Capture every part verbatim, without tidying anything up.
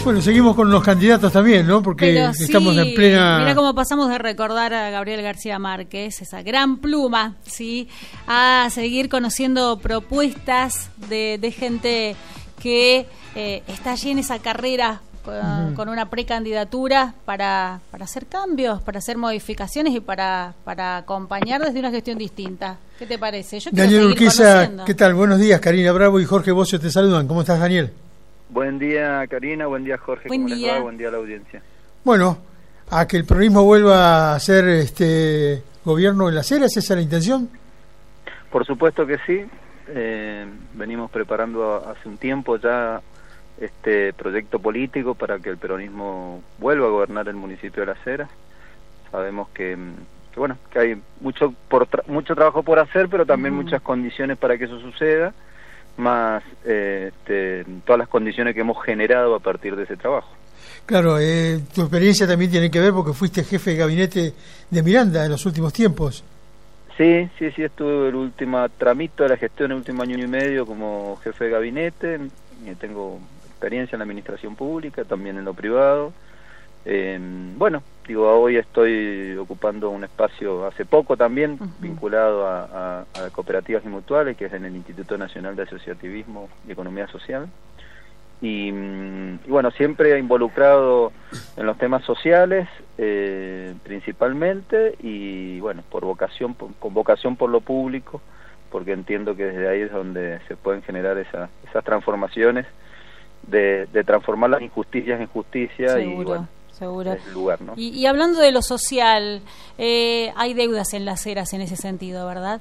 Bueno, seguimos con los candidatos también, ¿no? Porque Pero estamos sí, en plena... Mira cómo pasamos de recordar a Gabriel García Márquez, esa gran pluma, ¿sí? A seguir conociendo propuestas de, de gente que eh, está allí en esa carrera con, uh-huh. con una precandidatura para, para hacer cambios, para hacer modificaciones y para, para acompañar desde una gestión distinta. ¿Qué te parece? Yo quiero Daniel seguir Urquiza, conociendo. ¿qué tal? Buenos días, Karina Bravo y Jorge Bocio te saludan. ¿Cómo estás, Daniel? Buen día, Karina, buen día, Jorge, buen ¿cómo día. les va? Buen día a la audiencia. Bueno, a que el peronismo vuelva a ser este gobierno en Las Heras, ¿esa es la intención? Por supuesto que sí, eh, venimos preparando hace un tiempo ya este proyecto político para que el peronismo vuelva a gobernar el municipio de Las Heras. Sabemos que, que bueno, que hay mucho por tra- mucho trabajo por hacer, pero también uh-huh. muchas condiciones para que eso suceda, más eh, este, todas las condiciones que hemos generado a partir de ese trabajo. Claro, eh, tu experiencia también tiene que ver porque fuiste jefe de gabinete de Miranda en los últimos tiempos. Sí, sí, sí, estuve el último tramito de la gestión, el último año y medio como jefe de gabinete. Tengo experiencia en la administración pública, también en lo privado. Eh, bueno, digo, hoy estoy ocupando un espacio hace poco también, uh-huh. vinculado a, a, a cooperativas y mutuales, que es en el Instituto Nacional de Asociativismo y Economía Social. Y, y bueno, siempre involucrado en los temas sociales, eh, principalmente, y bueno, por vocación, por, con vocación por lo público, porque entiendo que desde ahí es donde se pueden generar esa, esas transformaciones, de, de transformar las injusticias en justicia. Seguro. Y bueno, Seguro. Es el lugar, ¿no? Y, y hablando de lo social, eh, hay deudas en Las Heras en ese sentido, ¿verdad?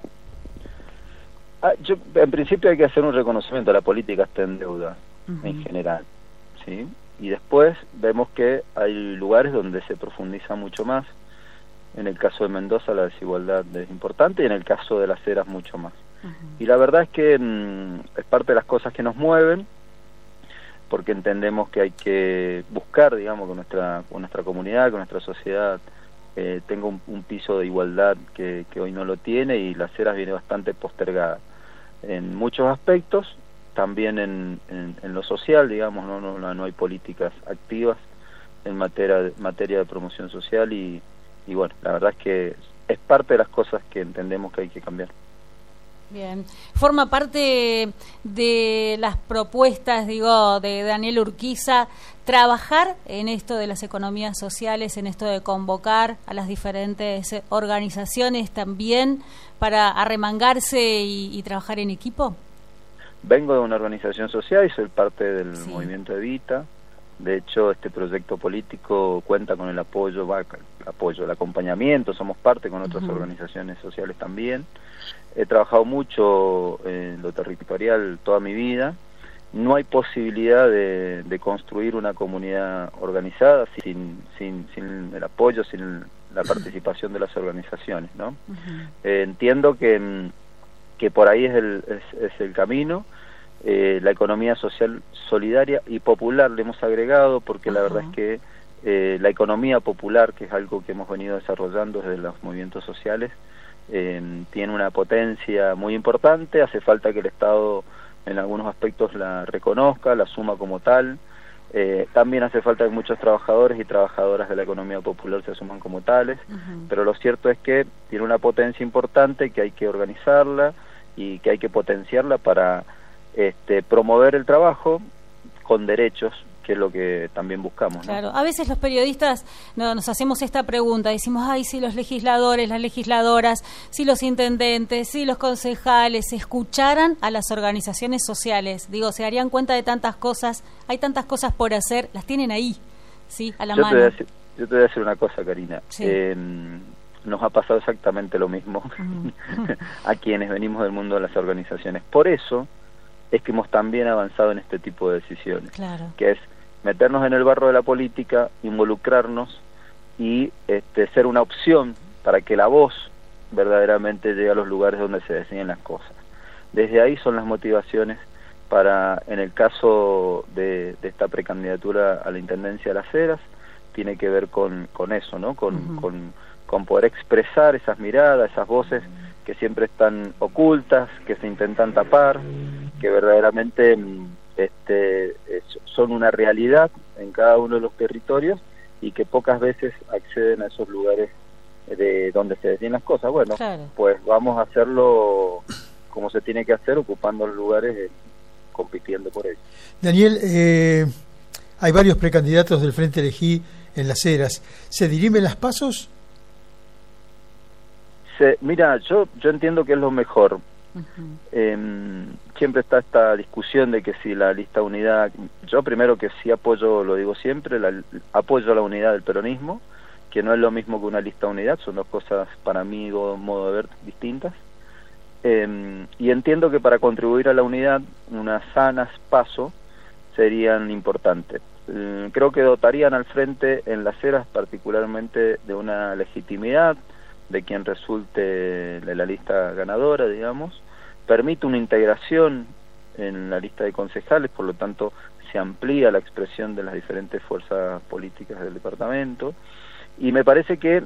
Ah, yo, en principio hay que hacer un reconocimiento, la política está en deuda, uh-huh. en general, ¿sí? Y después vemos que hay lugares donde se profundiza mucho más. En el caso de Mendoza la desigualdad es importante y en el caso de Las Heras mucho más. Uh-huh. Y la verdad es que mmm, es parte de las cosas que nos mueven, porque entendemos que hay que buscar, digamos, con nuestra con nuestra comunidad, con nuestra sociedad, eh, tenga un, un piso de igualdad que, que hoy no lo tiene, y Las Heras viene bastante postergada en muchos aspectos, también en, en, en lo social, digamos, no, no, no hay políticas activas en materia, materia de promoción social, y, y bueno, la verdad es que es parte de las cosas que entendemos que hay que cambiar. Bien, forma parte de las propuestas, digo, de Daniel Urquiza, trabajar en esto de las economías sociales, en esto de convocar a las diferentes organizaciones también para arremangarse y, y trabajar en equipo. Vengo de una organización social y soy parte del sí. movimiento Evita. De hecho, este proyecto político cuenta con el apoyo, va, el apoyo, el acompañamiento, somos parte con otras uh-huh. organizaciones sociales también. He trabajado mucho en lo territorial toda mi vida. No hay posibilidad de, de construir una comunidad organizada sin, sin, sin el apoyo, sin la participación de las organizaciones, ¿no? Uh-huh. Eh, entiendo que, que por ahí es el, es, es el camino. Eh, la economía social solidaria y popular le hemos agregado, porque uh-huh. la verdad es que eh, la economía popular, que es algo que hemos venido desarrollando desde los movimientos sociales, Eh, tiene una potencia muy importante. Hace falta que el Estado en algunos aspectos la reconozca, la asuma como tal. Eh, también hace falta que muchos trabajadores y trabajadoras de la economía popular se asuman como tales, uh-huh. pero lo cierto es que tiene una potencia importante, que hay que organizarla y que hay que potenciarla para este, promover el trabajo con derechos, que es lo que también buscamos, ¿no? Claro, a veces los periodistas no, nos hacemos esta pregunta, decimos, ay, si los legisladores, las legisladoras, si los intendentes, si los concejales escucharan a las organizaciones sociales, digo, se darían cuenta de tantas cosas, hay tantas cosas por hacer, las tienen ahí, ¿sí? A la yo mano. Te voy a decir, yo te voy a decir una cosa, Karina. Sí. Eh, nos ha pasado exactamente lo mismo uh-huh. a quienes venimos del mundo de las organizaciones. Por eso es que hemos también avanzado en este tipo de decisiones, claro. que es meternos en el barro de la política, involucrarnos y este, ser una opción para que la voz verdaderamente llegue a los lugares donde se deciden las cosas. Desde ahí son las motivaciones para, en el caso de, de esta precandidatura a la Intendencia de Las Heras, tiene que ver con, con eso, ¿no? Con, uh-huh. con, con poder expresar esas miradas, esas voces que siempre están ocultas, que se intentan tapar, que verdaderamente este, es, son una realidad en cada uno de los territorios y que pocas veces acceden a esos lugares de donde se deciden las cosas. Bueno, claro. Pues vamos a hacerlo como se tiene que hacer, ocupando los lugares, eh, compitiendo por ellos. Daniel, eh, hay varios precandidatos del Frente Elegí en Las Heras. ¿Se dirimen las pasos? Se, mira, yo yo entiendo que es lo mejor. Uh-huh. Eh, siempre está esta discusión de que si la lista unidad, yo primero que sí apoyo, lo digo siempre, la, apoyo la unidad del peronismo, que no es lo mismo que una lista unidad, son dos cosas para mí, de modo de ver, distintas. Eh, y entiendo que para contribuir a la unidad, unas sanas pasos serían importantes. Eh, creo que dotarían al Frente en Las Heras particularmente de una legitimidad de quien resulte de la lista ganadora, digamos, permite una integración en la lista de concejales, por lo tanto se amplía la expresión de las diferentes fuerzas políticas del departamento, y me parece que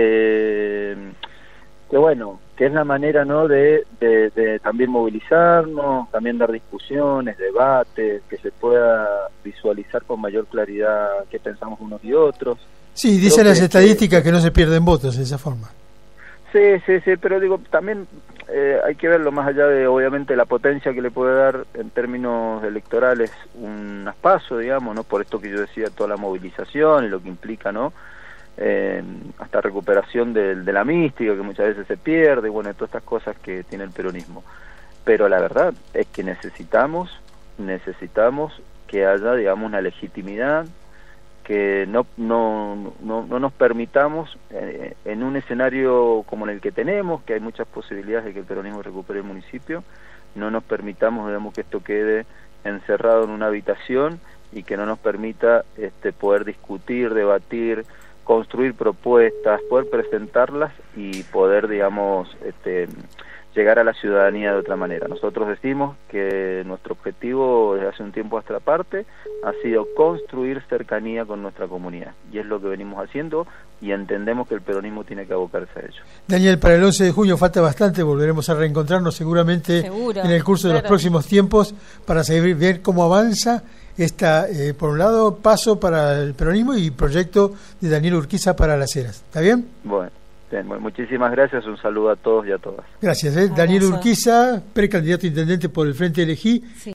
eh, que bueno, que es la manera, ¿no?, de, de, de también movilizarnos, también dar discusiones, debates, que se pueda visualizar con mayor claridad qué pensamos unos y otros. Sí, dicen las estadísticas que no se pierden votos de esa forma. Sí, sí, sí, pero digo, también eh, hay que verlo más allá de, obviamente, la potencia que le puede dar en términos electorales un paso, digamos, ¿no? Por esto que yo decía, toda la movilización y lo que implica, ¿no? Eh, hasta recuperación de, de la mística que muchas veces se pierde, bueno, todas estas cosas que tiene el peronismo. Pero la verdad es que necesitamos, necesitamos que haya, digamos, una legitimidad, que no no no, no nos permitamos eh, en un escenario como en el que tenemos, que hay muchas posibilidades de que el peronismo recupere el municipio, no nos permitamos, digamos, que esto quede encerrado en una habitación y que no nos permita este poder discutir, debatir, construir propuestas, poder presentarlas y poder, digamos, este llegar a la ciudadanía de otra manera. Nosotros decimos que nuestro objetivo desde hace un tiempo a esta parte ha sido construir cercanía con nuestra comunidad, y es lo que venimos haciendo, y entendemos que el peronismo tiene que abocarse a ello. Daniel, para el once de junio falta bastante, volveremos a reencontrarnos seguramente Seguro, en el curso claro. de los próximos tiempos para seguir ver cómo avanza esta, eh, por un lado, paso para el peronismo y proyecto de Daniel Urquiza para Las Heras. ¿Está bien? Bueno. Bien, muchísimas gracias, un saludo a todos y a todas. Gracias. ¿eh? Daniel Urquiza, precandidato a intendente por el Frente Elegí. Sí.